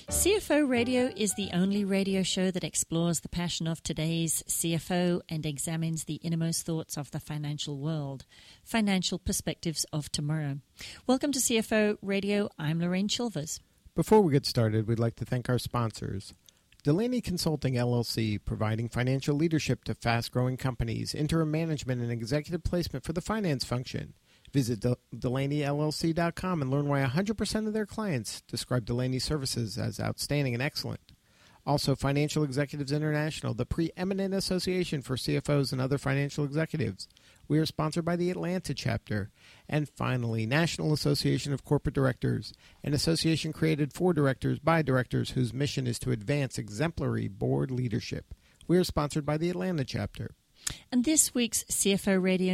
CFO Radio is the only radio show that explores the passion of today's CFO and examines the innermost thoughts of the financial world, financial perspectives of tomorrow. Welcome to CFO Radio. I'm Lorraine Chilvers. Before we get started, we'd like to thank our sponsors. Delaney Consulting, LLC, providing financial leadership to fast-growing companies, interim management, and executive placement for the finance function. Visit DelaneyLLC.com and learn why 100% of their clients describe Delaney services as outstanding and excellent. Also, Financial Executives International, the preeminent association for CFOs and other financial executives. We are sponsored by the Atlanta chapter. And finally, National Association of Corporate Directors, an association created for directors by directors whose mission is to advance exemplary board leadership. We are sponsored by the Atlanta chapter. And this week's CFO Radio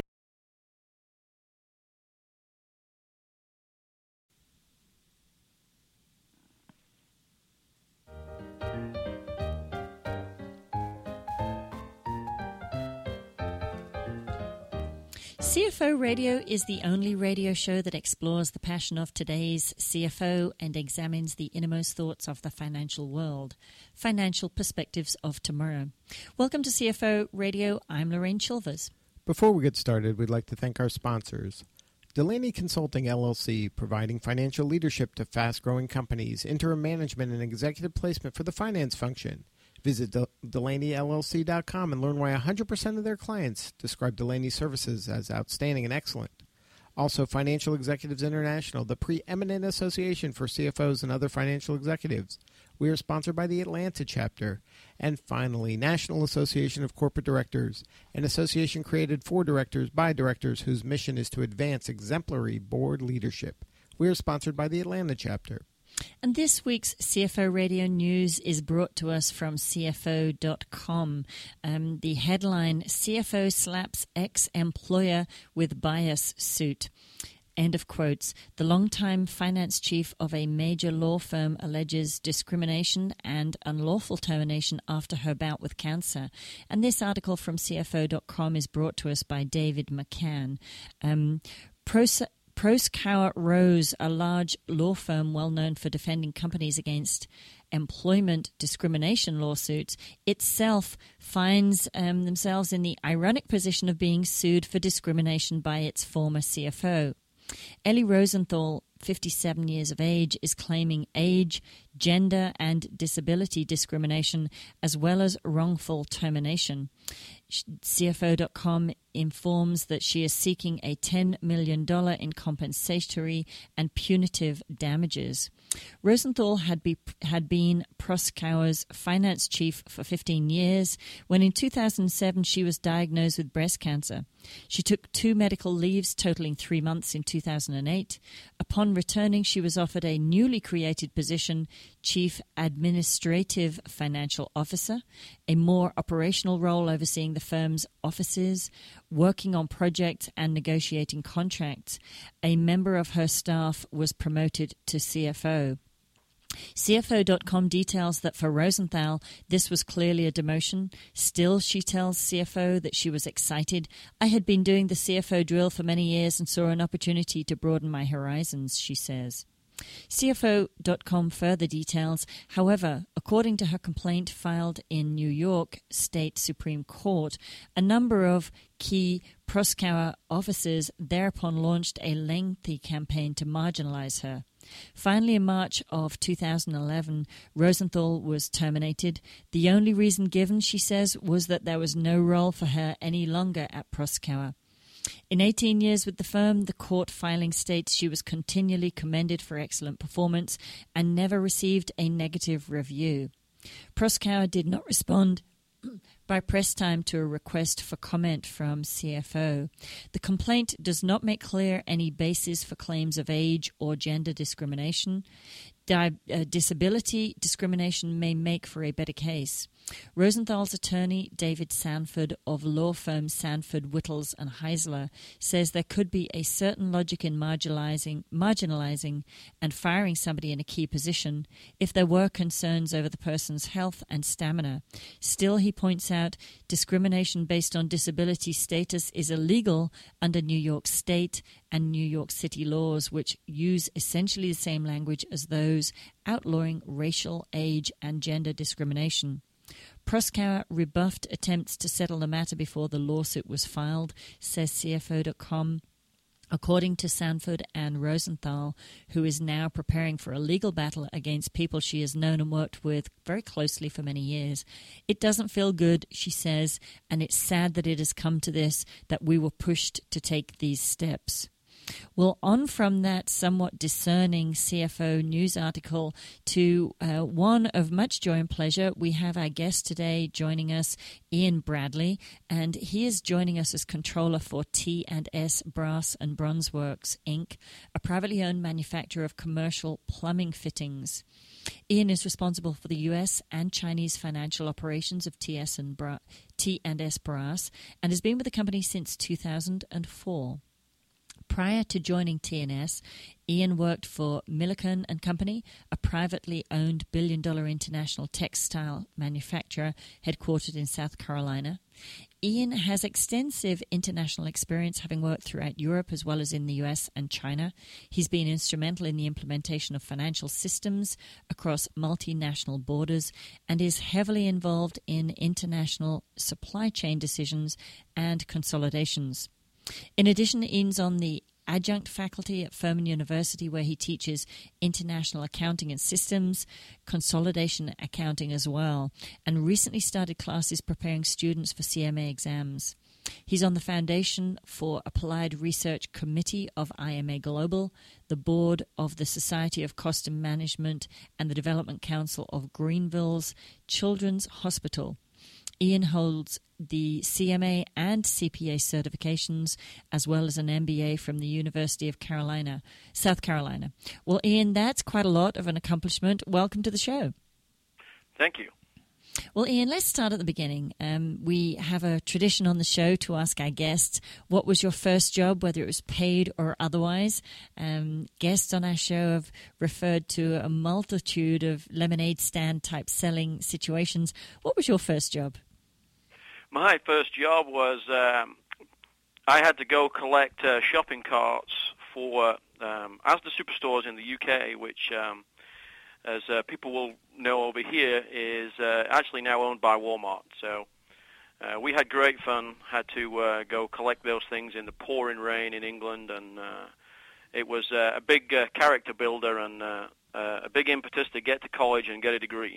CFO Radio is the only radio show that explores the passion of today's CFO and examines the innermost thoughts of the financial world, financial perspectives of tomorrow. Welcome to CFO Radio. I'm Lorraine Chilvers. Before we get started, we'd like to thank our sponsors. Delaney Consulting, LLC, providing financial leadership to fast-growing companies, interim management, and executive placement for the finance function. Visit DelaneyLLC.com and learn why 100% of their clients describe Delaney services as outstanding and excellent. Also, Financial Executives International, the preeminent association for CFOs and other financial executives. We are sponsored by the Atlanta chapter. And finally, National Association of Corporate Directors, an association created for directors by directors whose mission is to advance exemplary board leadership. We are sponsored by the Atlanta chapter. And this week's CFO Radio News is brought to us from CFO.com. The headline, CFO slaps ex-employer with bias suit. End of quotes. The longtime finance chief of a major law firm alleges discrimination and unlawful termination after her bout with cancer. And this article from CFO.com is brought to us by David McCann. Proskauer Rose, a large law firm well known for defending companies against employment discrimination lawsuits, itself finds themselves in the ironic position of being sued for discrimination by its former CFO. Ellie Rosenthal, 57 years of age, is claiming age, gender, and disability discrimination as well as wrongful termination. CFO.com informs that she is seeking a $10 million in compensatory and punitive damages. Rosenthal had been Proskauer's finance chief for 15 years when in 2007 she was diagnosed with breast cancer. She took 2 medical leaves totaling 3 months in 2008. Upon returning, she was offered a newly created position, Chief Administrative Financial Officer, a more operational role overseeing the firm's offices, working on projects and negotiating contracts. A member of her staff was promoted to CFO. CFO.com details that for Rosenthal, this was clearly a demotion. Still, she tells CFO that she was excited. I had been doing the CFO drill for many years and saw an opportunity to broaden my horizons, she says. CFO.com further details, however, according to her complaint filed in New York State Supreme Court, a number of key Proskauer officers thereupon launched a lengthy campaign to marginalize her. Finally, in March of 2011, Rosenthal was terminated. The only reason given, she says, was that there was no role for her any longer at Proskauer. In 18 years with the firm, the court filing states she was continually commended for excellent performance and never received a negative review. Proskauer did not respond by press time to a request for comment from CFO. The complaint does not make clear any basis for claims of age or gender discrimination. Disability discrimination may make for a better case. Rosenthal's attorney, David Sanford, of law firm Sanford, Whittles and Heisler, says there could be a certain logic in marginalizing and firing somebody in a key position if there were concerns over the person's health and stamina. Still, he points out, discrimination based on disability status is illegal under New York State and New York City laws, which use essentially the same language as those outlawing racial, age, and gender discrimination. Proskauer rebuffed attempts to settle the matter before the lawsuit was filed, says CFO.com. According to Sanford and Rosenthal, who is now preparing for a legal battle against people she has known and worked with very closely for many years, it doesn't feel good, she says, and it's sad that it has come to this, that we were pushed to take these steps. Well, on from that somewhat discerning CFO news article to one of much joy and pleasure. We have our guest today joining us, Ian Bradley, and he is joining us as controller for T&S Brass and Bronze Works, Inc., a privately owned manufacturer of commercial plumbing fittings. Ian is responsible for the U.S. and Chinese financial operations of T&S Brass and has been with the company since 2004. Prior to joining T&S, Ian worked for Milliken & Company, a privately owned billion-dollar international textile manufacturer headquartered in South Carolina. Ian has extensive international experience, having worked throughout Europe as well as in the U.S. and China. He's been instrumental in the implementation of financial systems across multinational borders and is heavily involved in international supply chain decisions and consolidations. In addition, Ian's on the adjunct faculty at Furman University, where he teaches international accounting and systems, consolidation accounting as well, and recently started classes preparing students for CMA exams. He's on the Foundation for Applied Research Committee of IMA Global, the board of the Society of Cost and Management, and the Development Council of Greenville's Children's Hospital. Ian holds the CMA and CPA certifications, as well as an MBA from the University of South Carolina. Well, Ian, that's quite a lot of an accomplishment. Welcome to the show. Thank you. Well, Ian, let's start at the beginning. We have a tradition on the show to ask our guests, what was your first job, whether it was paid or otherwise? Guests on our show have referred to a multitude of lemonade stand type selling situations. What was your first job? My first job was I had to go collect shopping carts for Asda Superstores in the UK, which, as people will know over here, is actually now owned by Walmart. So we had great fun, had to go collect those things in the pouring rain in England, and it was a big character builder and a big impetus to get to college and get a degree.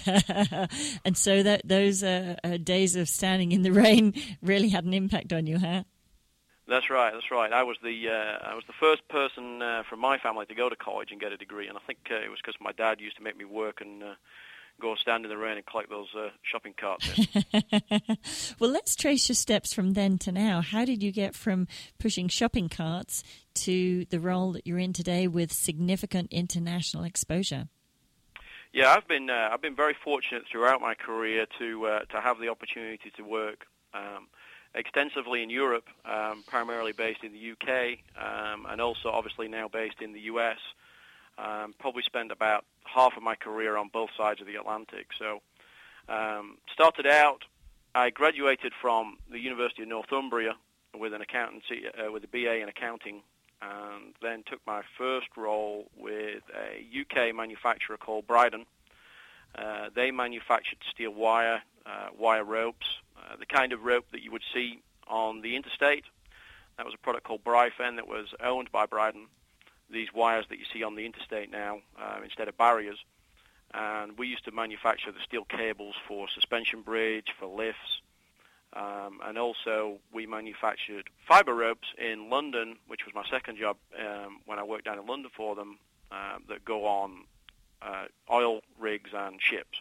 And so those days of standing in the rain really had an impact on you, huh? That's right. I was the first person from my family to go to college and get a degree, and I think it was because my dad used to make me work and go stand in the rain and collect those shopping carts. Well, let's trace your steps from then to now. How did you get from pushing shopping carts to the role that you're in today with significant international exposure? Yeah, I've been very fortunate throughout my career to have the opportunity to work extensively in Europe, primarily based in the UK, and also obviously now based in the US. Probably spent about half of my career on both sides of the Atlantic. So started out, I graduated from the University of Northumbria with an accountancy, with a BA in accounting, and then took my first role with a UK manufacturer called Bryden. They manufactured steel wire, wire ropes, the kind of rope that you would see on the interstate. That was a product called Bryfen that was owned by Bryden. These wires that you see on the interstate now instead of barriers. And we used to manufacture the steel cables for suspension bridge, for lifts, and also we manufactured fiber ropes in London, which was my second job when I worked down in London for them, that go on oil rigs and ships.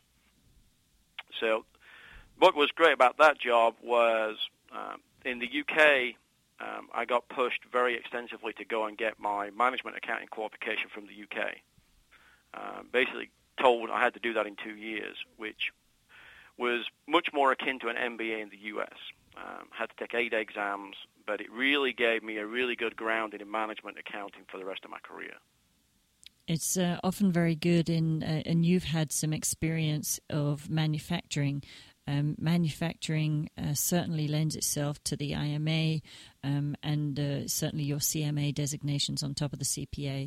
So what was great about that job was in the UK, I got pushed very extensively to go and get my management accounting qualification from the UK. Basically told I had to do that in 2 years, which was much more akin to an MBA in the U.S. Had to take 8 exams, but it really gave me a really good grounding in management accounting for the rest of my career. It's often very good and you've had some experience of manufacturing. Manufacturing certainly lends itself to the IMA and certainly your CMA designations on top of the CPA.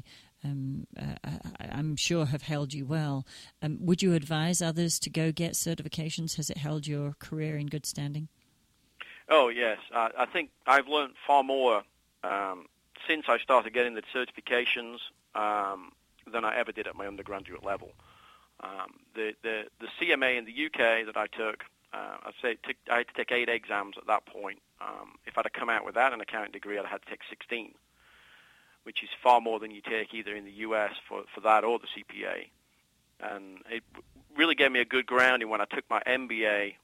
I'm sure have held you well. Would you advise others to go get certifications? Has it held your career in good standing? Oh, yes. I think I've learned far more since I started getting the certifications than I ever did at my undergraduate level. The CMA in the UK that I took, I had to take 8 exams at that point. If I'd have come out without an accounting degree, I'd have had to take 16, which is far more than you take either in the US for that or the CPA. And it really gave me a good grounding when I took my MBA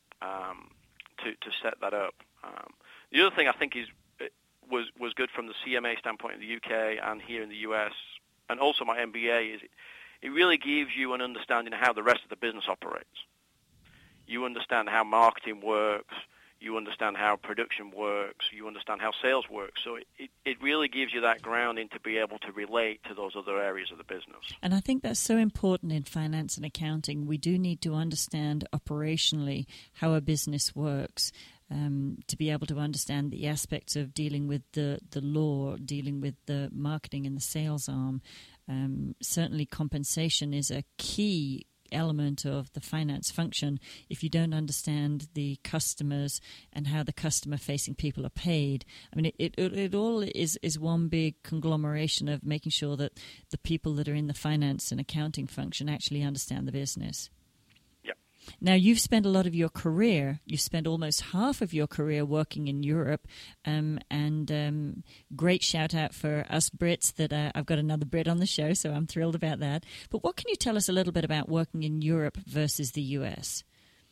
to set that up. The other thing I think was good from the CMA standpoint in the UK and here in the US, and also my MBA, is it really gives you an understanding of how the rest of the business operates. You understand how marketing works, you understand how production works, you understand how sales works. So it really gives you that grounding to be able to relate to those other areas of the business. And I think that's so important in finance and accounting. We do need to understand operationally how a business works. To be able to understand the aspects of dealing with the law, dealing with the marketing and the sales arm. Certainly compensation is a key element of the finance function. If you don't understand the customers and how the customer-facing people are paid, I mean, it all is one big conglomeration of making sure that the people that are in the finance and accounting function actually understand the business. Now, you've spent a lot of your career, you've spent almost half of your career working in Europe, and great shout out for us Brits that I've got another Brit on the show, so I'm thrilled about that. But what can you tell us a little bit about working in Europe versus the U.S.?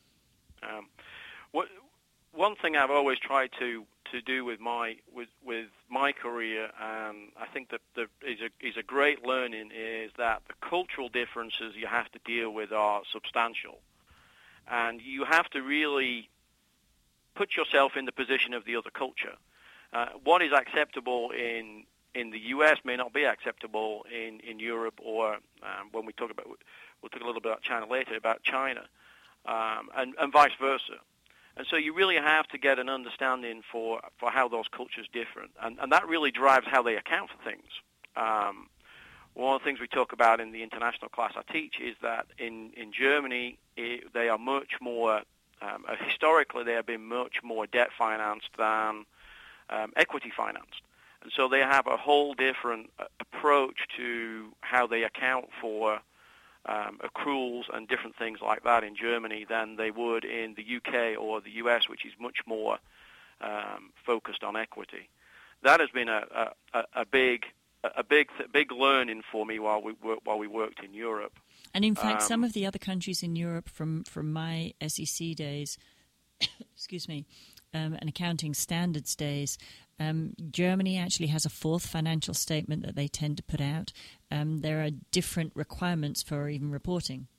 One thing I've always tried to do with my career, and I think that is a great learning, is that the cultural differences you have to deal with are substantial. And you have to really put yourself in the position of the other culture. What is acceptable in the U.S. may not be acceptable in Europe, or when we'll talk a little bit about China later, about China, and vice versa. And so you really have to get an understanding for how those cultures differ, and that really drives how they account for things. One of the things we talk about in the international class I teach is that in Germany, they are much more, historically they have been much more debt financed than equity financed. And so they have a whole different approach to how they account for accruals and different things like that in Germany than they would in the UK or the US, which is much more focused on equity. That has been a big learning for me while we worked in Europe. And in fact, some of the other countries in Europe from my SEC days, excuse me, and accounting standards days, Germany actually has a 4th financial statement that they tend to put out. There are different requirements for even reporting.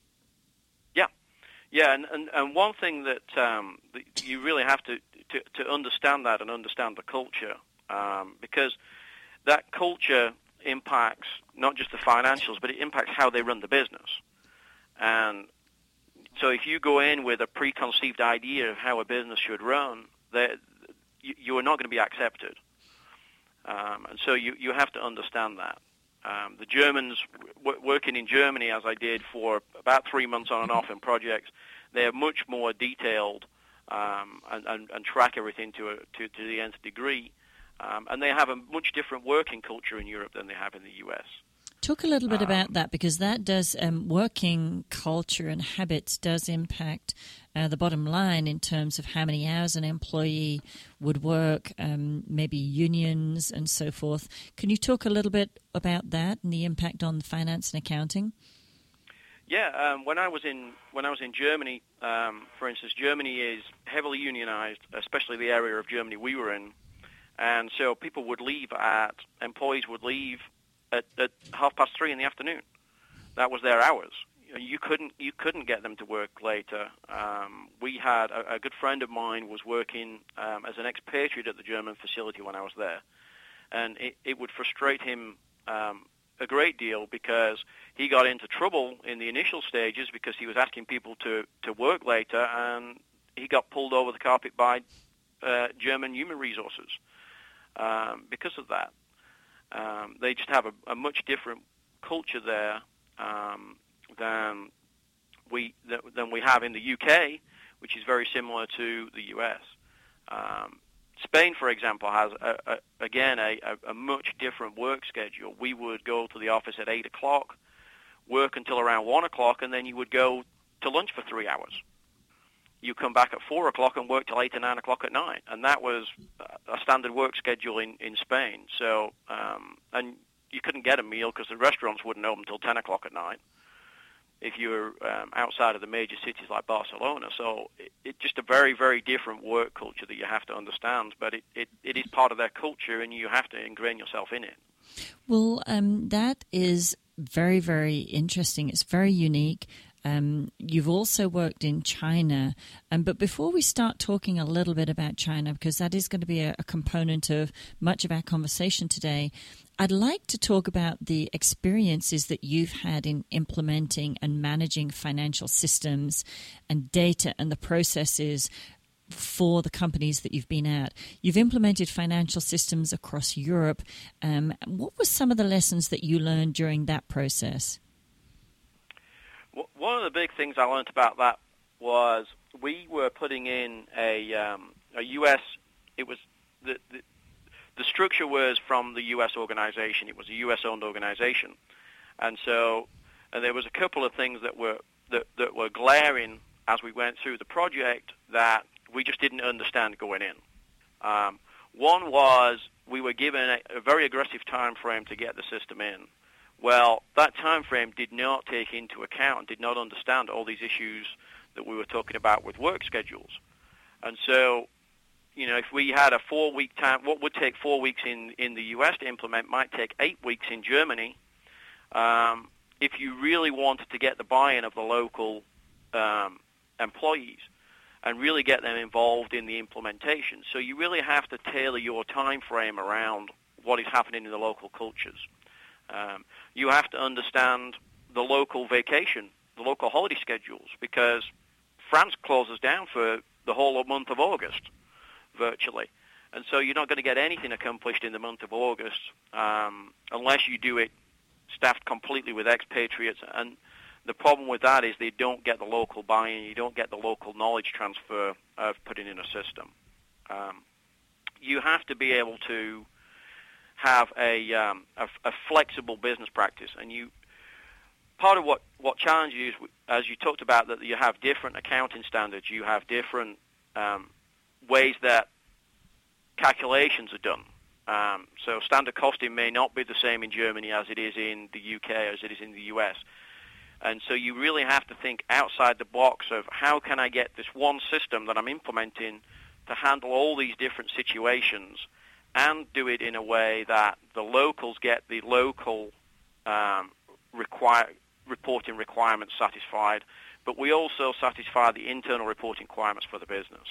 Yeah, and one thing that you really have to understand that and understand the culture, because that culture impacts not just the financials, but it impacts how they run the business. And so if you go in with a preconceived idea of how a business should run, you are not going to be accepted. And so you have to understand that. The Germans, working in Germany, as I did for about 3 months on and off in projects, they are much more detailed and track everything to the nth degree. And they have a much different working culture in Europe than they have in the U.S. Talk a little bit about that, because that does, working culture and habits does impact the bottom line in terms of how many hours an employee would work, maybe unions and so forth. Can you talk a little bit about that and the impact on finance and accounting? Yeah, when I was in Germany, for instance, Germany is heavily unionized, especially the area of Germany we were in. And so employees would leave at 3:30 in the afternoon. That was their hours. you couldn't get them to work later. We had a good friend of mine was working as an expatriate at the German facility when I was there, and it would frustrate him a great deal because he got into trouble in the initial stages because he was asking people to work later, and he got pulled over the carpet by German human resources because of that. They just have a much different culture there than we have in the UK, which is very similar to the US. Spain, for example, has a much different work schedule. We would go to the office at 8 o'clock, work until around 1 o'clock, and then you would go to lunch for 3 hours. You come back at 4 o'clock and work till 8 or 9 o'clock at night, and that was a standard work schedule in Spain. So, and you couldn't get a meal because the restaurants wouldn't open until 10 o'clock at night if you were outside of the major cities like Barcelona. So it's just a very, very different work culture that you have to understand, but it is part of their culture, and you have to ingrain yourself in it. Well, that is very, very interesting. It's very unique. You've also worked in China, but before we start talking a little bit about China, because that is going to be a component of much of our conversation today, I'd like to talk about the experiences that you've had in implementing and managing financial systems and data and the processes for the companies that you've been at. You've implemented financial systems across Europe. What were some of the lessons that you learned during that process? One of the big things I learned about that was we were putting in a U.S. It was the structure was from the U.S. organization. It was a U.S.-owned organization, and there was a couple of things that were glaring as we went through the project that we just didn't understand going in. One was we were given a very aggressive time frame to get the system in. Well, that time frame did not take into account, did not understand all these issues that we were talking about with work schedules. And so, if we had a 4-week time, what would take 4 weeks in the U.S. to implement might take 8 weeks in Germany if you really wanted to get the buy-in of the local employees and really get them involved in the implementation. So you really have to tailor your time frame around what is happening in the local cultures. You have to understand the local vacation, the local holiday schedules, because France closes down for the whole month of August, virtually. And so you're not going to get anything accomplished in the month of August unless you do it staffed completely with expatriates. And the problem with that is they don't get the local buy-in, you don't get the local knowledge transfer of putting in a system. You have to be able to have a flexible business practice, and part of what challenges you, as you talked about, that you have different accounting standards, you have different ways that calculations are done. So standard costing may not be the same in Germany as it is in the UK, as it is in the US. And so you really have to think outside the box of how can I get this one system that I'm implementing to handle all these different situations and do it in a way that the locals get the local reporting requirements satisfied, but we also satisfy the internal reporting requirements for the business.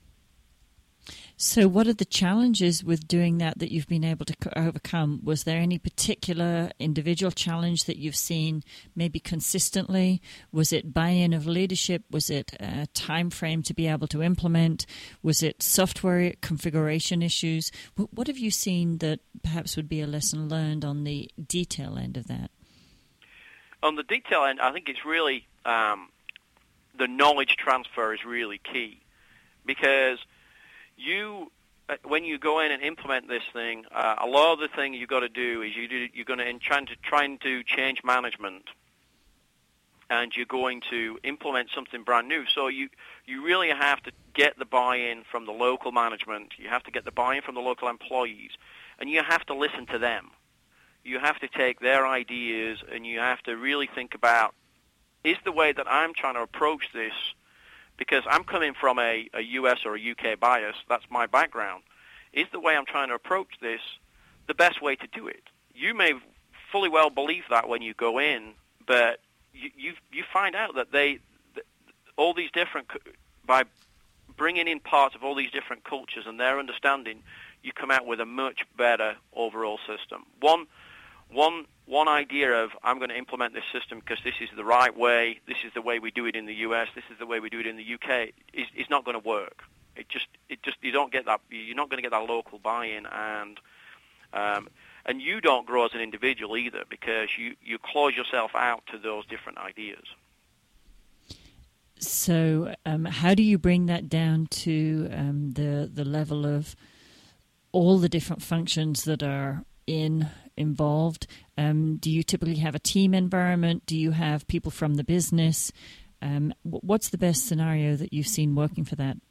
So what are the challenges with doing that you've been able to overcome? Was there any particular individual challenge that you've seen maybe consistently? Was it buy-in of leadership? Was it a time frame to be able to implement? Was it software configuration issues? What have you seen that perhaps would be a lesson learned on the detail end of that? On the detail end, I think it's really the knowledge transfer is really key, because when you go in and implement this thing, a lot of the thing you've got to do is you're going to try and do change management, and you're going to implement something brand new. So you really have to get the buy-in from the local management. You have to get the buy-in from the local employees, and you have to listen to them. You have to take their ideas, and you have to really think about, is the way that I'm trying to approach this, because I'm coming from a US or a UK bias, that's my background, is the way I'm trying to approach this the best way to do it? You may fully well believe that when you go in, but you find out that all these different, by bringing in parts of all these different cultures and their understanding, you come out with a much better overall system. One idea of, I'm going to implement this system because this is the right way, this is the way we do it in the US, this is the way we do it in the UK, is not going to work. It just you don't get that. You're not going to get that local buy-in, and you don't grow as an individual either, because you close yourself out to those different ideas. So how do you bring that down to the level of all the different functions that are involved? Do you typically have a team environment? Do you have people from the business? What's the best scenario that you've seen working for that?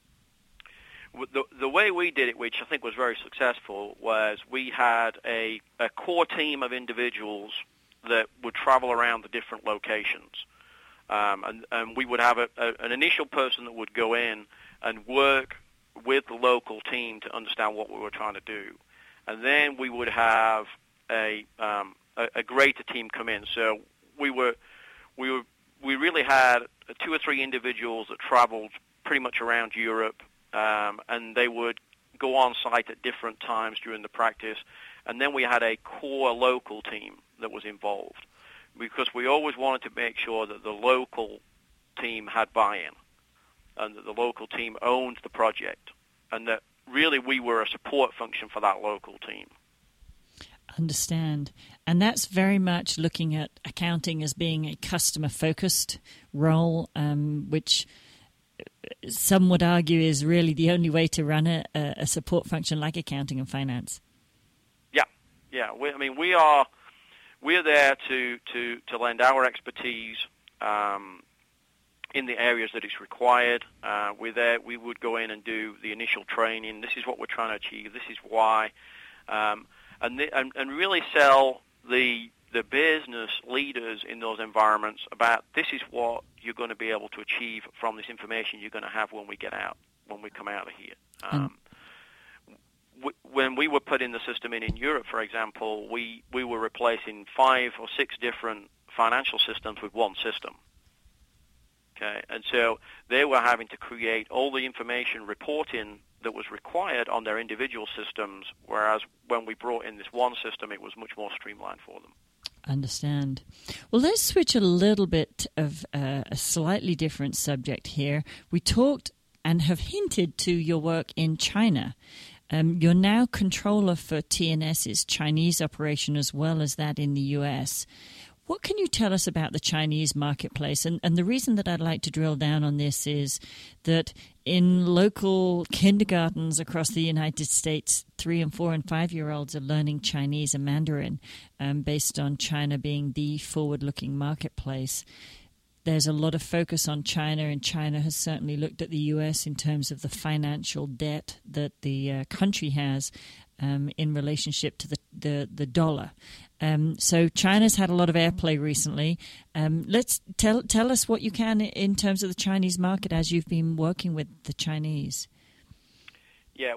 The way we did it, which I think was very successful, was we had a core team of individuals that would travel around the different locations. And we would have an initial person that would go in and work with the local team to understand what we were trying to do. And then we would have a greater team come in. So we really had 2 or 3 individuals that traveled pretty much around Europe, and they would go on site at different times during the practice. And then we had a core local team that was involved, because we always wanted to make sure that the local team had buy-in and that the local team owned the project, and that really we were a support function for that local team. Understand. And that's very much looking at accounting as being a customer-focused role, which some would argue is really the only way to run a support function like accounting and finance. Yeah. We're there to lend our expertise in the areas that it's required. We're there. We would go in and do the initial training. This is what we're trying to achieve. This is why, and really sell the business leaders in those environments about, this is what you're going to be able to achieve from this information you're going to have when we come out of here. When we were putting the system in Europe, for example, we were replacing 5 or 6 different financial systems with one system. Okay, and so they were having to create all the information reporting that was required on their individual systems, whereas when we brought in this one system, it was much more streamlined for them. Understand. Well, let's switch a little bit of a slightly different subject here. We talked and have hinted to your work in China. You're now controller for TNS's Chinese operation as well as that in the U.S. What can you tell us about the Chinese marketplace? And the reason that I'd like to drill down on this is that in local kindergartens across the United States, 3-, 4-, and 5-year-olds are learning Chinese and Mandarin based on China being the forward-looking marketplace. There's a lot of focus on China, and China has certainly looked at the U.S. in terms of the financial debt that the country has in relationship to the dollar. So China's had a lot of airplay recently. Let's tell us what you can in terms of the Chinese market as you've been working with the Chinese. Yeah,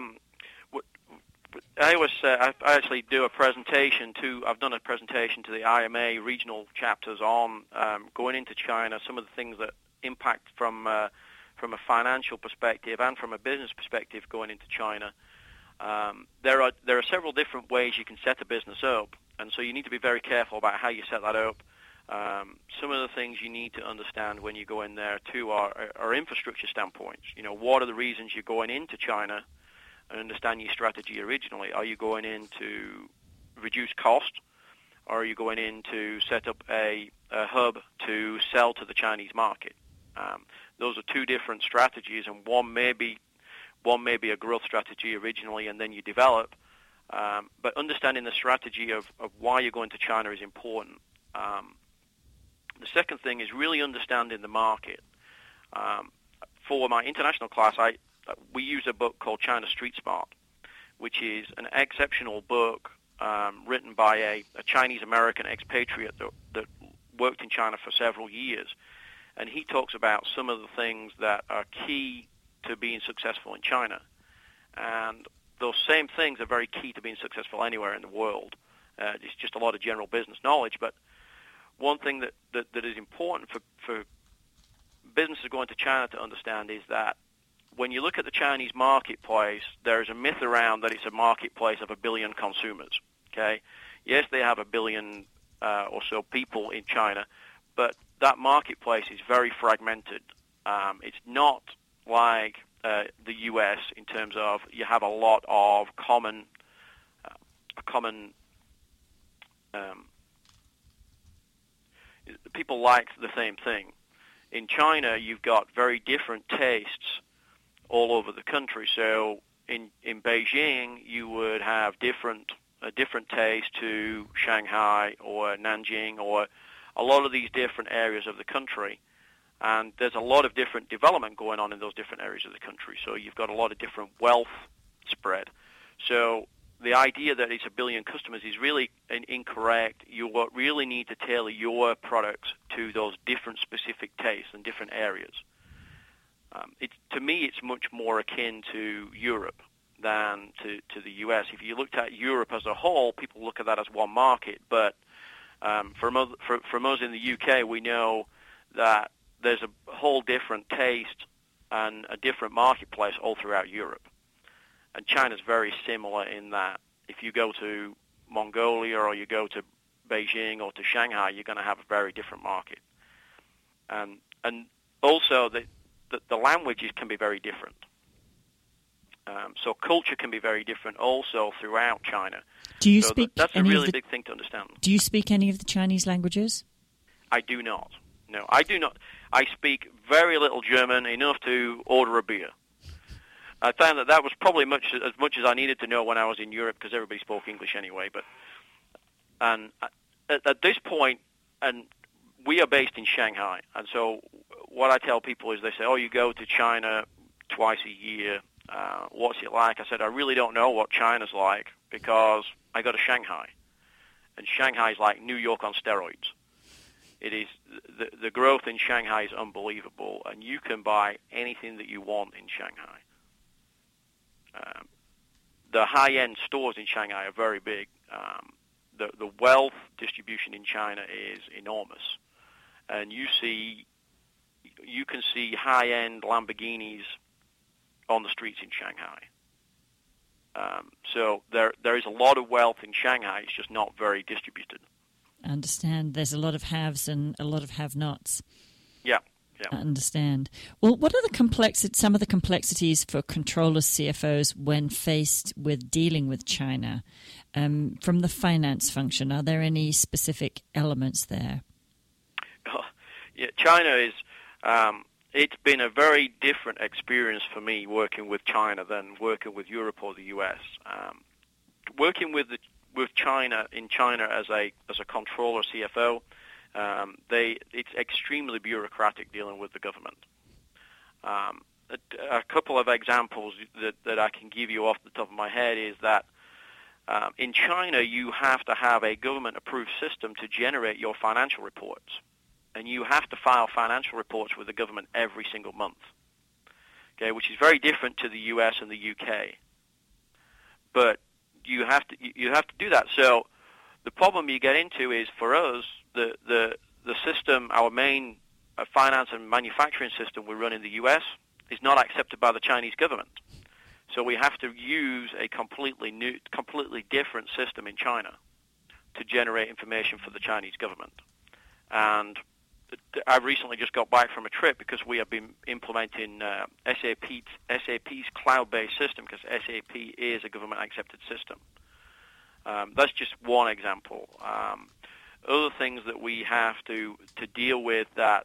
I actually do a presentation I've done a presentation to the IMA regional chapters on going into China, some of the things that impact from a financial perspective and from a business perspective going into China. There are several different ways you can set a business up, and so you need to be very careful about how you set that up. Some of the things you need to understand when you go in there too are infrastructure standpoints. What are the reasons you're going into China, and understand your strategy originally. Are you going in to reduce cost, or are you going in to set up a hub to sell to the Chinese market? Those are 2 different strategies, and one may be a growth strategy originally, and then you develop. But understanding the strategy of why you're going to China is important. The second thing is really understanding the market. For my international class, we use a book called China Street Smart, which is an exceptional book written by a Chinese-American expatriate that worked in China for several years. And he talks about some of the things that are key to being successful in China. And those same things are very key to being successful anywhere in the world. It's just a lot of general business knowledge. But one thing that is important for businesses going to China to understand is that when you look at the Chinese marketplace, there is a myth around that it's a marketplace of 1 billion consumers. Okay, yes, they have 1 billion or so people in China, but that marketplace is very fragmented. It's not like the U.S. in terms of you have a lot of common people like the same thing. In China, you've got very different tastes all over the country. So in Beijing, you would have a different taste to Shanghai or Nanjing or a lot of these different areas of the country. And there's a lot of different development going on in those different areas of the country. So you've got a lot of different wealth spread. So the idea that it's 1 billion customers is really incorrect. You really need to tailor your products to those different specific tastes and different areas. To me, it's much more akin to Europe than to the U.S. If you looked at Europe as a whole, people look at that as one market. But from us in the U.K., we know that there's a whole different taste and a different marketplace all throughout Europe. And China's very similar in that if you go to Mongolia or you go to Beijing or to Shanghai, you're going to have a very different market. And also the languages can be very different. So culture can be very different also throughout China. Do you so speak that's a any really of the, big thing to understand. Do you speak any of the Chinese languages? I do not. No, I do not. I speak very little German, enough to order a beer. I found that was probably as much as I needed to know when I was in Europe because everybody spoke English anyway. And at this point, and we are based in Shanghai, and so what I tell people is they say, "Oh, you go to China twice a year. What's it like?" I said, "I really don't know what China's like because I go to Shanghai, and Shanghai is like New York on steroids. It is the growth in Shanghai is unbelievable, and you can buy anything that you want in Shanghai. The high-end stores in Shanghai are very big. The wealth distribution in China is enormous, and you can see high-end Lamborghinis on the streets in Shanghai. So there is a lot of wealth in Shanghai. It's just not very distributed." I understand. There's a lot of haves and a lot of have-nots. Yeah. I understand. Well, what are some of the complexities for controllers, CFOs, when faced with dealing with China? From the finance function, are there any specific elements there? Yeah, China is... it's been a very different experience for me working with China than working with Europe or the U.S. Working with China as a controller CFO, it's extremely bureaucratic dealing with the government. A couple of examples that I can give you off the top of my head is that in China you have to have a government-approved system to generate your financial reports, and you have to file financial reports with the government every single month. Okay, which is very different to the U.S. and the U.K. But you have to do that. So the problem you get into is, for us, the system, our main finance and manufacturing system we run in the U.S. is not accepted by the Chinese government. So we have to use a completely different system in China to generate information for the Chinese government. And I recently just got back from a trip because we have been implementing SAP's cloud-based system, because SAP is a government-accepted system. That's just one example. Other things that we have to deal with that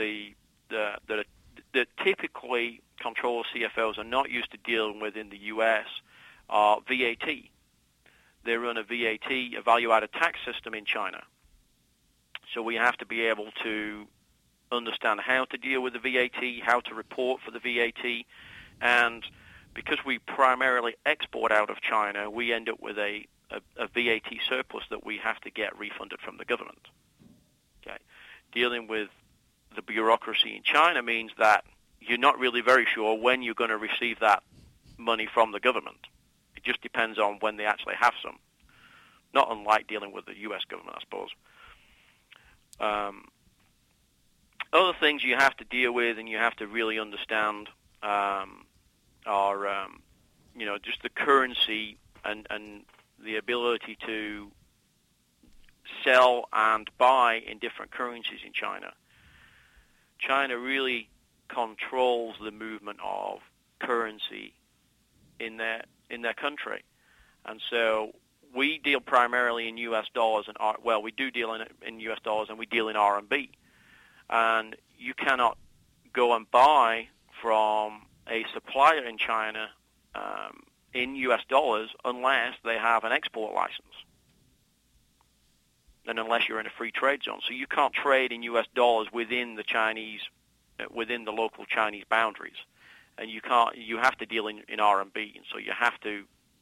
typically controller CFOs are not used to dealing with in the U.S. are VAT. They run a VAT, a value-added tax system in China. So we have to be able to understand how to deal with the VAT, how to report for the VAT, and because we primarily export out of China, we end up with a VAT surplus that we have to get refunded from the government. Okay, dealing with the bureaucracy in China means that you're not really very sure when you're going to receive that money from the government. It just depends on when they actually have some. Not unlike dealing with the U.S. government, I suppose. Other things you have to deal with and you have to really understand are, just the currency and the ability to sell and buy in different currencies in China. China really controls the movement of currency in their country, and so we deal primarily in U.S. dollars we do deal in U.S. dollars and we deal in RMB. And you cannot go and buy from a supplier in China in U.S. dollars unless they have an export license, and unless you're in a free trade zone. So you can't trade in U.S. dollars within the local Chinese boundaries, and you have to deal in RMB, and so you have to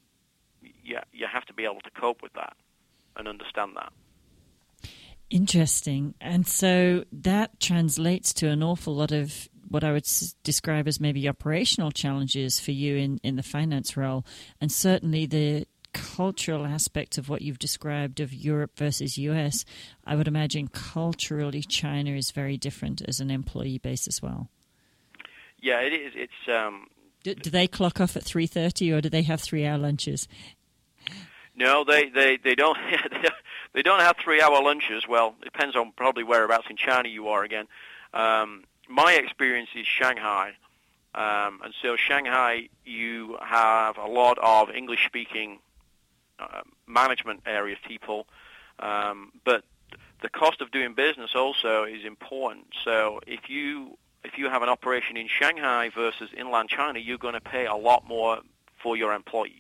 be able to cope with that and understand that. Interesting. And so that translates to an awful lot of what I would describe as maybe operational challenges for you in the finance role, and certainly the cultural aspect of what you've described of Europe versus US. I would imagine culturally China is very different as an employee base as well. Yeah, it is. It's do they clock off at 3:30 or do they have 3-hour lunches? No, they don't. They don't have 3-hour lunches. Well, it depends on probably whereabouts in China you are again. My experience is Shanghai, and so Shanghai, you have a lot of English-speaking management area people, but the cost of doing business also is important. So if you have an operation in Shanghai versus inland China, you're going to pay a lot more for your employees.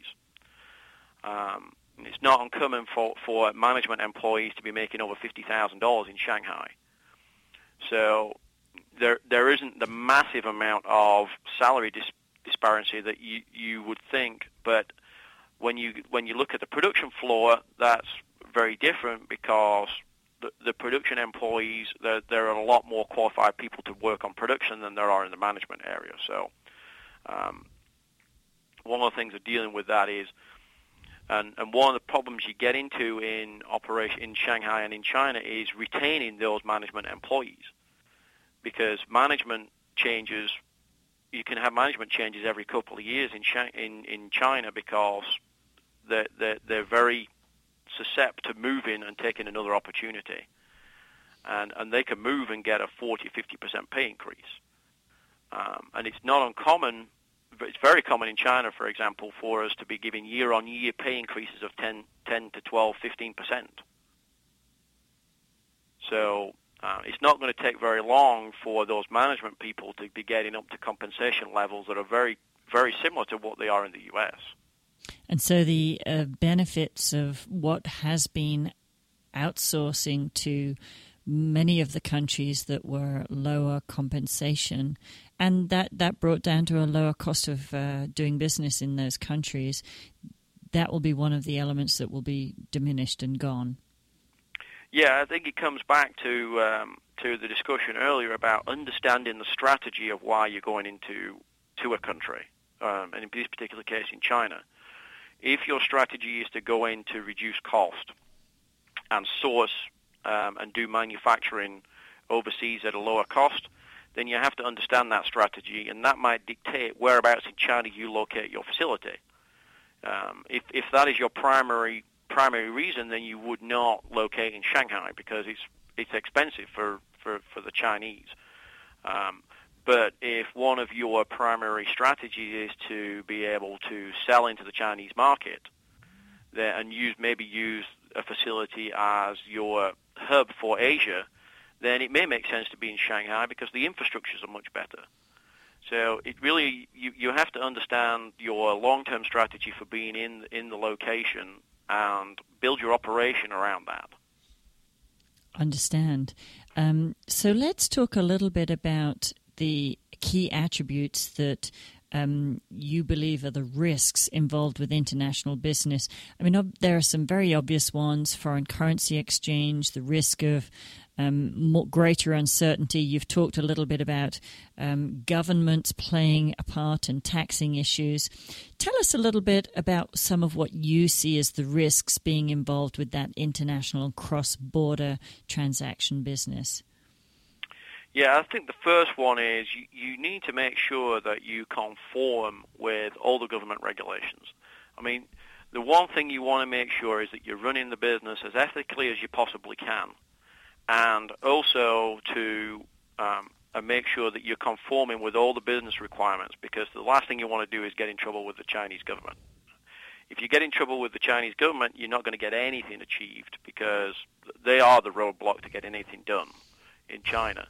It's not uncommon for management employees to be making over $50,000 in Shanghai. So there isn't the massive amount of salary disparity that you would think, but when you look at the production floor, that's very different because the production employees, there are a lot more qualified people to work on production than there are in the management area. So one of the things of dealing with that is, and one of the problems you get into in operation in Shanghai and in China is retaining those management employees, because management changes. You can have management changes every couple of years in China because they're very susceptible to moving and taking another opportunity, and they can move and get a 40-50% pay increase, and it's not uncommon. It's very common in China, for example, for us to be giving year-on-year pay increases of 10 to 12, 15%. So it's not going to take very long for those management people to be getting up to compensation levels that are very, very similar to what they are in the U.S. And so the benefits of what has been outsourcing to many of the countries that were lower compensation, and that brought down to a lower cost of doing business in those countries, that will be one of the elements that will be diminished and gone. Yeah, I think it comes back to the discussion earlier about understanding the strategy of why you're going into a country, and in this particular case in China. If your strategy is to go in to reduce cost and source and do manufacturing overseas at a lower cost, then you have to understand that strategy, and that might dictate whereabouts in China you locate your facility. If that is your primary reason, then you would not locate in Shanghai because it's expensive for the Chinese. But if one of your primary strategies is to be able to sell into the Chinese market, and maybe use a facility as your hub for Asia, then it may make sense to be in Shanghai because the infrastructures are much better. So it really, you have to understand your long-term strategy for being in the location and build your operation around that. Understand. So let's talk a little bit about the key attributes that you believe are the risks involved with international business. I mean, there are some very obvious ones: foreign currency exchange, the risk of greater uncertainty. You've talked a little bit about governments playing a part and taxing issues. Tell us a little bit about some of what you see as the risks being involved with that international cross-border transaction business. Yeah, I think the first one is you need to make sure that you conform with all the government regulations. I mean, the one thing you want to make sure is that you're running the business as ethically as you possibly can, and also to make sure that you're conforming with all the business requirements, because the last thing you want to do is get in trouble with the Chinese government. If you get in trouble with the Chinese government, you're not going to get anything achieved, because they are the roadblock to get anything done in China.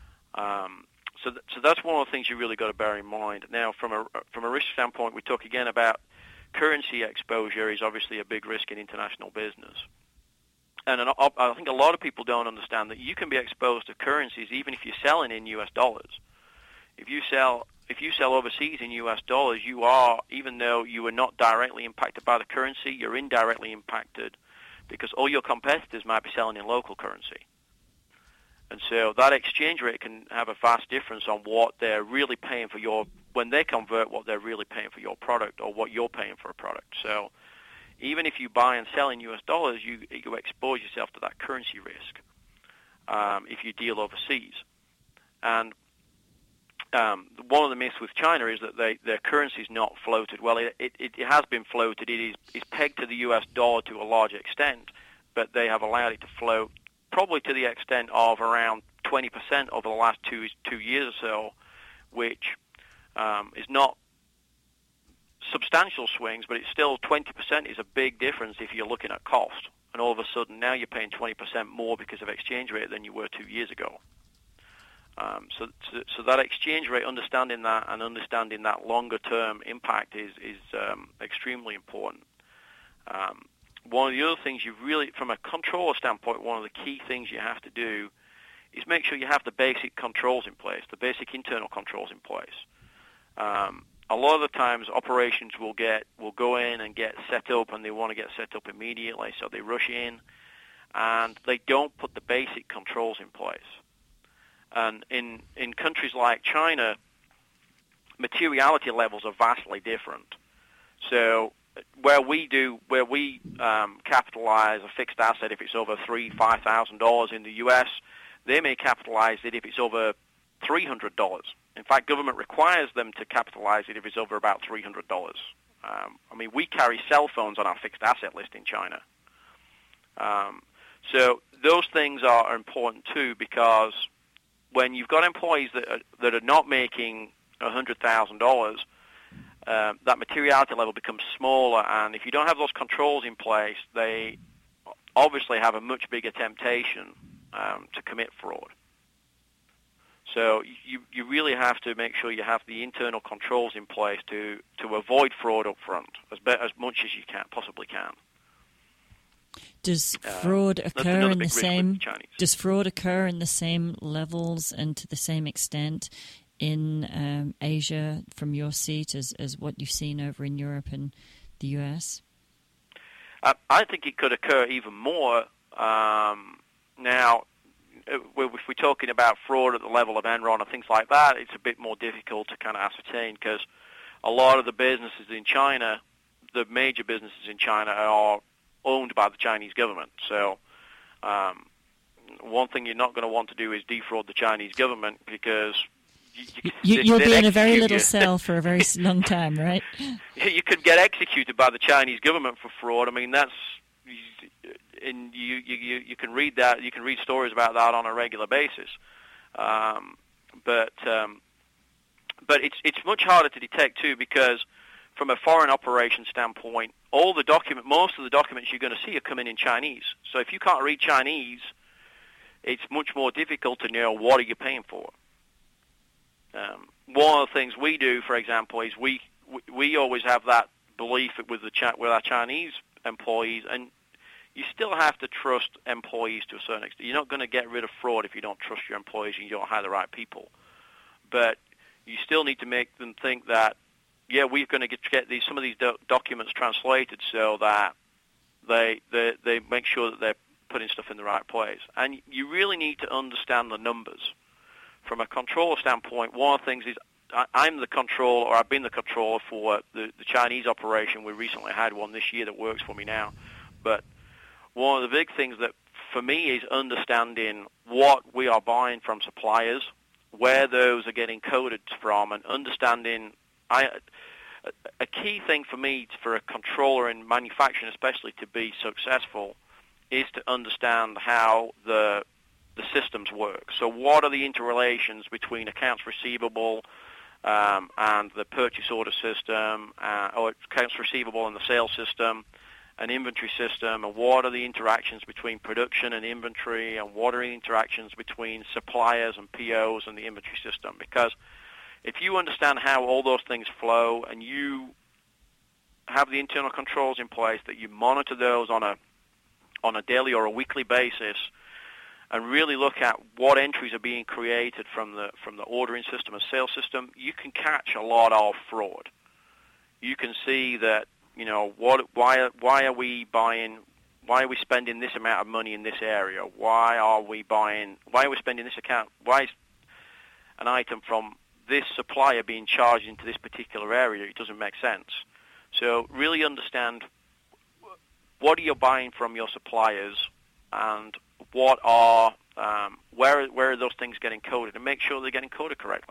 So that's one of the things you really got to bear in mind. Now, from a risk standpoint, we talk again about currency exposure is obviously a big risk in international business. And I think a lot of people don't understand that you can be exposed to currencies even if you're selling in U.S. dollars. If you sell overseas in U.S. dollars, you are, even though you are not directly impacted by the currency, you're indirectly impacted because all your competitors might be selling in local currency. And so that exchange rate can have a vast difference on what they're really paying for when they convert what they're really paying for your product or what you're paying for a product. So even if you buy and sell in U.S. dollars, you expose yourself to that currency risk if you deal overseas. And one of the myths with China is that their currency is not floated. Well, it has been floated. It's pegged to the U.S. dollar to a large extent, but they have allowed it to float probably to the extent of around 20% over the last two years or so, which is not substantial swings, but it's still 20% is a big difference if you're looking at cost. And all of a sudden now you're paying 20% more because of exchange rate than you were 2 years ago. So that exchange rate, understanding that and understanding that longer term impact is extremely important. One of the other things you really, from a controller standpoint, one of the key things you have to do is make sure you have the basic controls in place, the basic internal controls in place. A lot of the times operations will go in and get set up, and they want to get set up immediately, so they rush in, and they don't put the basic controls in place. And in countries like China, materiality levels are vastly different. So where we capitalize a fixed asset if it's over $5,000 in the U.S., they may capitalize it if it's over $300. In fact, government requires them to capitalize it if it's over about $300. I mean, we carry cell phones on our fixed asset list in China. So those things are important too, because when you've got employees that are not making $100,000, that materiality level becomes smaller, and if you don't have those controls in place, they obviously have a much bigger temptation to commit fraud. So you really have to make sure you have the internal controls in place to avoid fraud up front as much as you possibly can. Does fraud occur in the same? Does fraud occur in the same levels and to the same extent in Asia from your seat as what you've seen over in Europe and the U.S.? I think it could occur even more. Now, if we're talking about fraud at the level of Enron and things like that, it's a bit more difficult to kind of ascertain, because a lot of the businesses in China, the major businesses in China, are owned by the Chinese government. So one thing you're not going to want to do is defraud the Chinese government, because you'll be in a very little cell for a very long time, right? You could get executed by the Chinese government for fraud. I mean, and you can read that. You can read stories about that on a regular basis. But it's much harder to detect too, because from a foreign operations standpoint, most of the documents you're going to see are coming in Chinese. So if you can't read Chinese, it's much more difficult to know what are you paying for. One of the things we do, for example, is we always have that belief with our Chinese employees, and you still have to trust employees to a certain extent. You're not going to get rid of fraud if you don't trust your employees and you don't hire the right people. But you still need to make them think that, yeah, we're going to get some of these documents translated so that they make sure that putting stuff in the right place. And you really need to understand the numbers. From a controller standpoint, one of the things is I'm the controller, or I've been the controller for the Chinese operation. We recently had one this year that works for me now. But one of the big things that for me is understanding what we are buying from suppliers, where those are getting coded from, and understanding. A key thing for me, for a controller in manufacturing especially, to be successful is to understand how the systems work. So what are the interrelations between accounts receivable and the purchase order system, or accounts receivable and the sales system, an inventory system, and what are the interactions between production and inventory, and what are the interactions between suppliers and POs and the inventory system? Because if you understand how all those things flow and you have the internal controls in place, that you monitor those on a daily or a weekly basis, and really look at what entries are being created from the ordering system and sales system, you can catch a lot of fraud. You can see that, why are we spending this amount of money in this area? Why are we spending this account? Why is an item from this supplier being charged into this particular area? It doesn't make sense. So really understand what are you buying from your suppliers, and what are where are those things getting coded, and make sure they're getting coded correctly.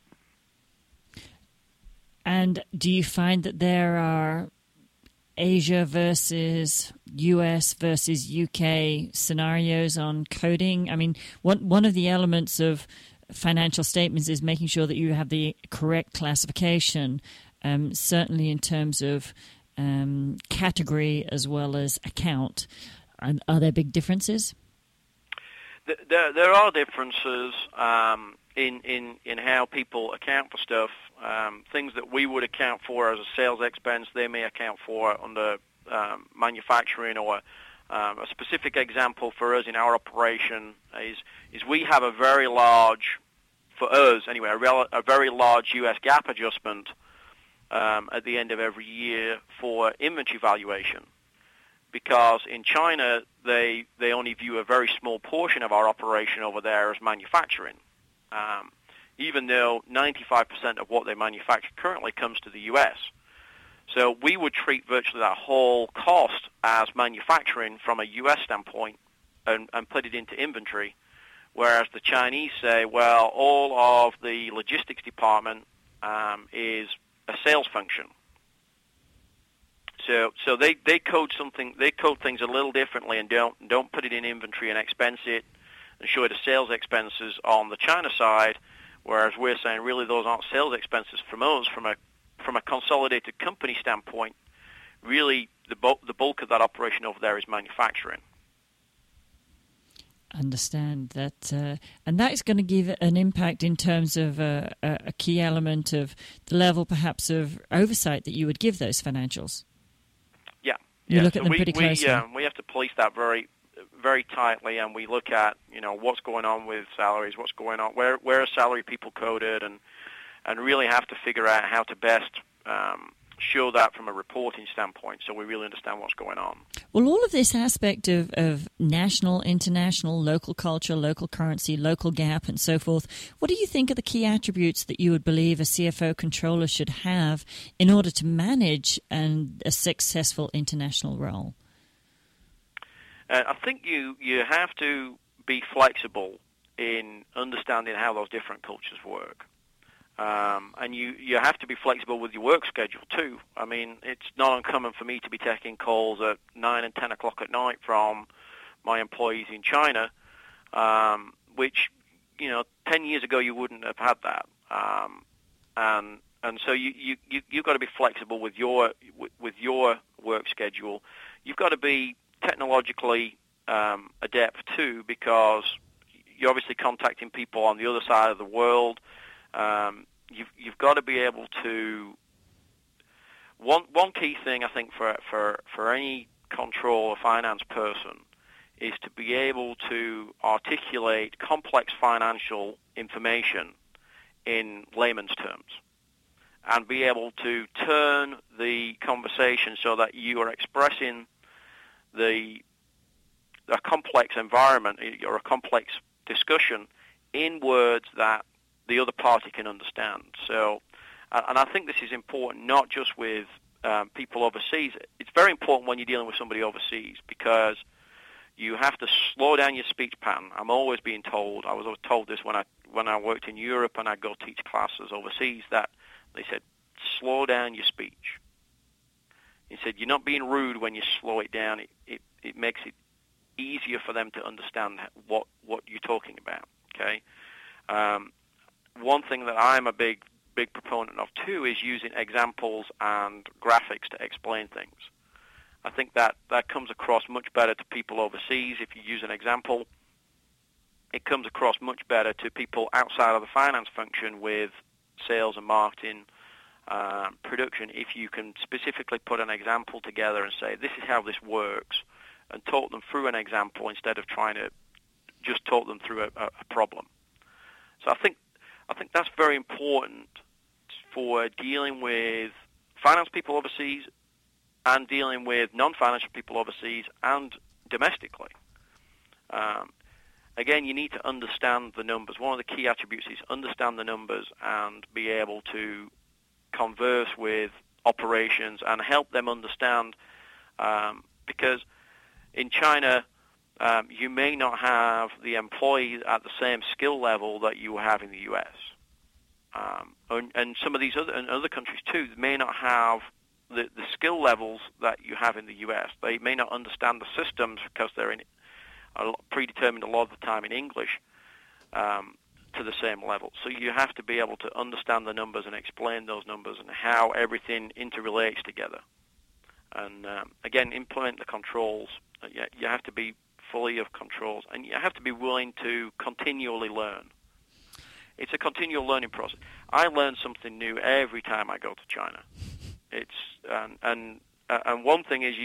And do you find that there are Asia versus US versus UK scenarios on coding? I mean, one of the elements of financial statements is making sure that you have the correct classification, certainly in terms of category as well as account. Are there big differences? There are differences in how people account for stuff. Things that we would account for as a sales expense, they may account for under manufacturing. Or a specific example for us in our operation is we have a very large, for us anyway, a very large US GAAP adjustment at the end of every year for inventory valuation. Because in China, they only view a very small portion of our operation over there as manufacturing, even though 95% of what they manufacture currently comes to the U.S. So we would treat virtually that whole cost as manufacturing from a U.S. standpoint and put it into inventory, whereas the Chinese say, well, all of the logistics department is a sales function. So they code things a little differently, and don't put it in inventory and expense it and show it as sales expenses on the China side, whereas we're saying really those aren't sales expenses from us. From a consolidated company standpoint, really the bulk of that operation over there is manufacturing. Understand that, and that is going to give an impact in terms of a key element of the level perhaps of oversight that you would give those financials. You look at them pretty closely. We have to police that very, very tightly, and we look at what's going on with salaries, what's going on, where are salary people coded, and really have to figure out how to best show that from a reporting standpoint, so we really understand what's going on. Well, all of this aspect of national, international, local culture, local currency, local GAAP, and so forth, what do you think are the key attributes that you would believe a CFO controller should have in order to manage a successful international role? I think you have to be flexible in understanding how those different cultures work. And you have to be flexible with your work schedule too. I mean, it's not uncommon for me to be taking calls at 9 and 10 o'clock at night from my employees in China, which 10 years ago you wouldn't have had that. And so you've got to be flexible with your work schedule. You've got to be technologically adept too, because you're obviously contacting people on the other side of the world. You've got to be able to. One key thing I think for any control or finance person is to be able to articulate complex financial information in layman's terms, and be able to turn the conversation so that you are expressing the a complex environment or a complex discussion in words that the other party can understand. So, and I think this is important not just with people overseas. It's very important when you're dealing with somebody overseas because you have to slow down your speech pattern. I'm always being told, I was always told this when I worked in Europe and I'd go teach classes overseas, that they said, slow down your speech. He said, you're not being rude when you slow it down. It makes it easier for them to understand what you're talking about, okay? One thing that I'm a big proponent of, too, is using examples and graphics to explain things. I think that comes across much better to people overseas. If you use an example, it comes across much better to people outside of the finance function with sales and marketing, production, if you can specifically put an example together and say, this is how this works, and talk them through an example instead of trying to just talk them through a problem. So I think that's very important for dealing with finance people overseas and dealing with non-financial people overseas and domestically. Again, you need to understand the numbers. One of the key attributes is understand the numbers and be able to converse with operations and help them understand, because in China, you may not have the employees at the same skill level that you have in the U.S. And some of these other countries too may not have the skill levels that you have in the U.S. They may not understand the systems because they're predetermined a lot of the time in English to the same level. So you have to be able to understand the numbers and explain those numbers and how everything interrelates together. And again, implement the controls. You have to be fully of controls, and you have to be willing to continually learn. It's a continual learning process. I learn something new every time I go to China. It's and one thing is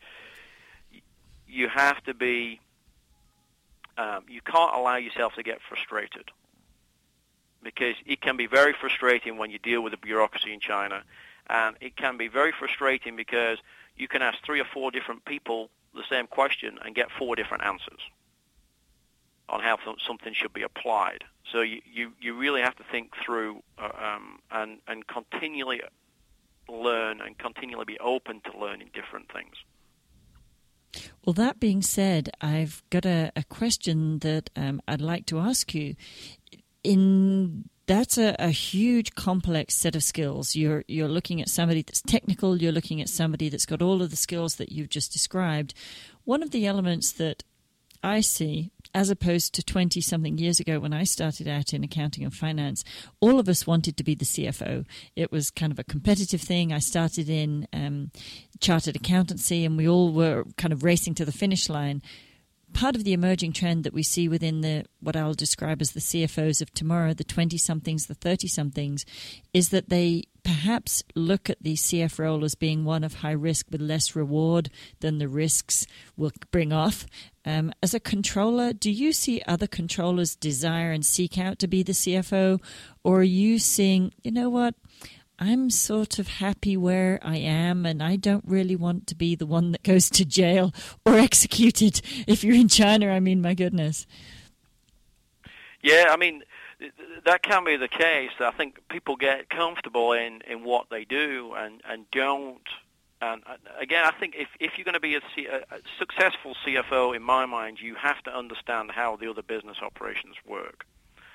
you have to be you can't allow yourself to get frustrated, because it can be very frustrating when you deal with the bureaucracy in China, and it can be very frustrating because you can ask 3 or 4 different people the same question and get 4 different answers on how something should be applied. So you really have to think through and continually learn and continually be open to learning different things. Well, that being said, I've got a question that I'd like to ask you. That's a huge, complex set of skills. You're looking at somebody that's technical. You're looking at somebody that's got all of the skills that you've just described. One of the elements that I see, as opposed to 20-something years ago when I started out in accounting and finance, all of us wanted to be the CFO. It was kind of a competitive thing. I started in chartered accountancy, and we all were kind of racing to the finish line. Part of the emerging trend that we see within what I'll describe as the CFOs of tomorrow, the 20-somethings, the 30-somethings, is that they perhaps look at the CF role as being one of high risk with less reward than the risks will bring off. As a controller, do you see other controllers desire and seek out to be the CFO, or are you seeing, you know what, I'm sort of happy where I am, and I don't really want to be the one that goes to jail or executed? If you're in China, I mean, my goodness. Yeah, I mean, that can be the case. I think people get comfortable in what they do and don't. And again, I think if you're going to be a successful CFO, in my mind, you have to understand how the other business operations work.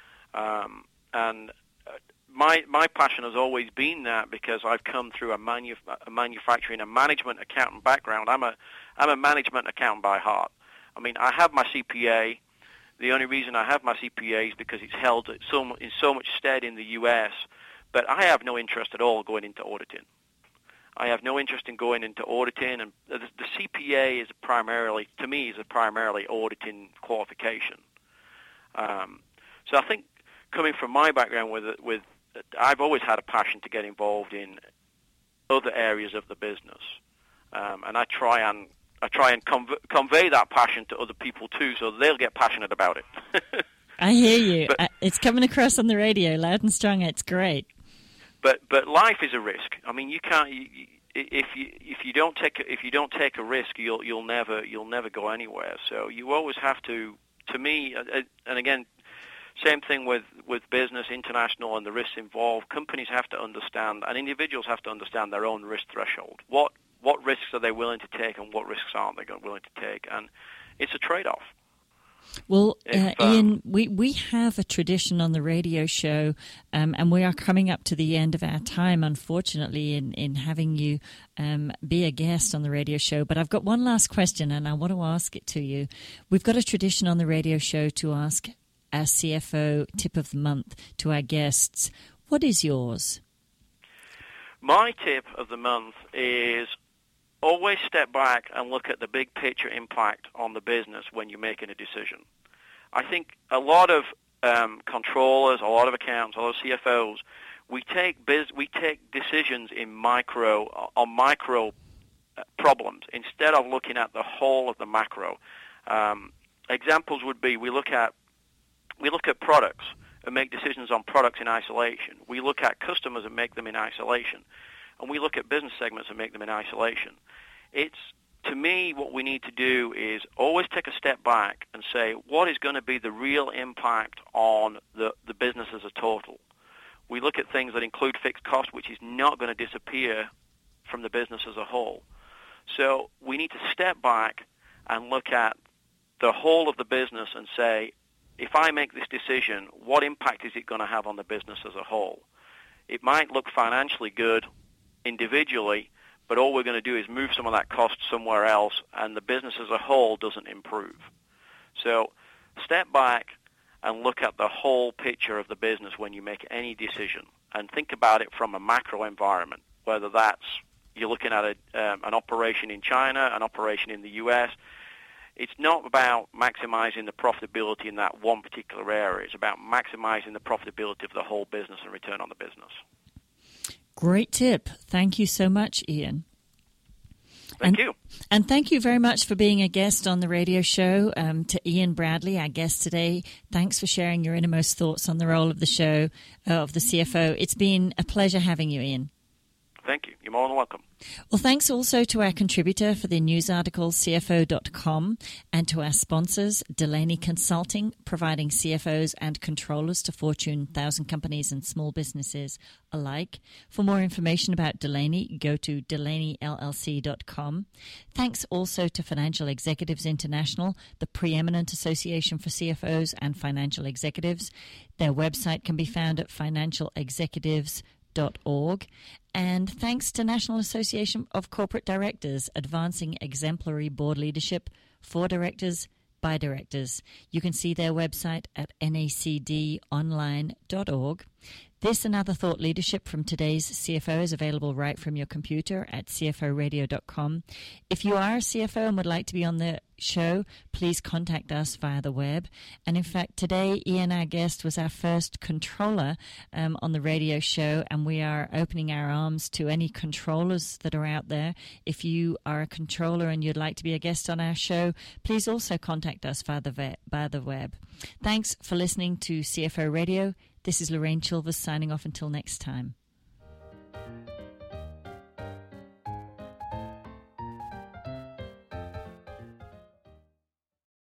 My passion has always been that, because I've come through a manufacturing and management accountant background. I'm a management accountant by heart. I mean, I have my CPA. The only reason I have my CPA is because it's held in so much stead in the U.S., but I have no interest at all going into auditing. I have no interest in going into auditing, and the CPA is primarily auditing qualification. So I think, coming from my background with I've always had a passion to get involved in other areas of the business, and I try and convey that passion to other people too, so they'll get passionate about it. I hear you. It's coming across on the radio loud and strong. It's great. But life is a risk. I mean, you can't. if you don't take a risk, you'll never go anywhere. So you always have to me, and again, same thing with business, international, and the risks involved. Companies have to understand, and individuals have to understand their own risk threshold. What risks are they willing to take, and what risks aren't they willing to take? And it's a trade-off. Well, Ian, we have a tradition on the radio show, and we are coming up to the end of our time, unfortunately, in having you be a guest on the radio show. But I've got one last question, and I want to ask it to you. We've got a tradition on the radio show to ask our CFO tip of the month to our guests. What is yours? My tip of the month is always step back and look at the big picture impact on the business when you're making a decision. I think a lot of controllers, a lot of accountants, a lot of CFOs, we take decisions in micro problems instead of looking at the whole of the macro. Examples would be we look at products and make decisions on products in isolation. We look at customers and make them in isolation. And we look at business segments and make them in isolation. To me, what we need to do is always take a step back and say, what is going to be the real impact on the business as a total? We look at things that include fixed cost, which is not going to disappear from the business as a whole. So we need to step back and look at the whole of the business and say, if I make this decision, what impact is it going to have on the business as a whole? It might look financially good individually, but all we're going to do is move some of that cost somewhere else, and the business as a whole doesn't improve. So step back and look at the whole picture of the business when you make any decision, and think about it from a macro environment, whether that's you're looking at an operation in China, an operation in the U.S. It's not about maximizing the profitability in that one particular area. It's about maximizing the profitability of the whole business and return on the business. Great tip. Thank you so much, Ian. Thank you. And thank you very much for being a guest on the radio show. To Ian Bradley, our guest today, thanks for sharing your innermost thoughts on the role of the show, of the CFO. It's been a pleasure having you, Ian. Thank you. You're more than welcome. Well, thanks also to our contributor for the news article, CFO.com, and to our sponsors, Delaney Consulting, providing CFOs and controllers to Fortune 1000 companies and small businesses alike. For more information about Delaney, go to DelaneyLLC.com. Thanks also to Financial Executives International, the preeminent association for CFOs and financial executives. Their website can be found at financialexecutives.org. And thanks to National Association of Corporate Directors, advancing exemplary board leadership for directors by directors. You can see their website at nacdonline.org. This and other thought leadership from today's CFO is available right from your computer at cforadio.com. If you are a CFO and would like to be on the show, please contact us via the web. And in fact, today, Ian, our guest, was our first controller on the radio show, and we are opening our arms to any controllers that are out there. If you are a controller and you'd like to be a guest on our show, please also contact us via the web. Thanks for listening to CFO Radio. This is Lorraine Chilvers signing off until next time.